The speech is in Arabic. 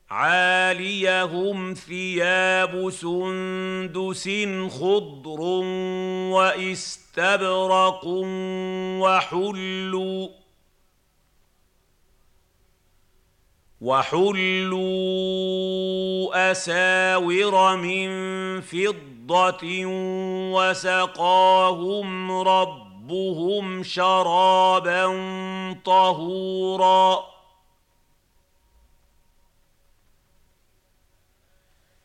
عاليهم ثياب سندس خضر واستبرق وحلوا أساور من فضة وسقاهم ربهم شرابا طهورا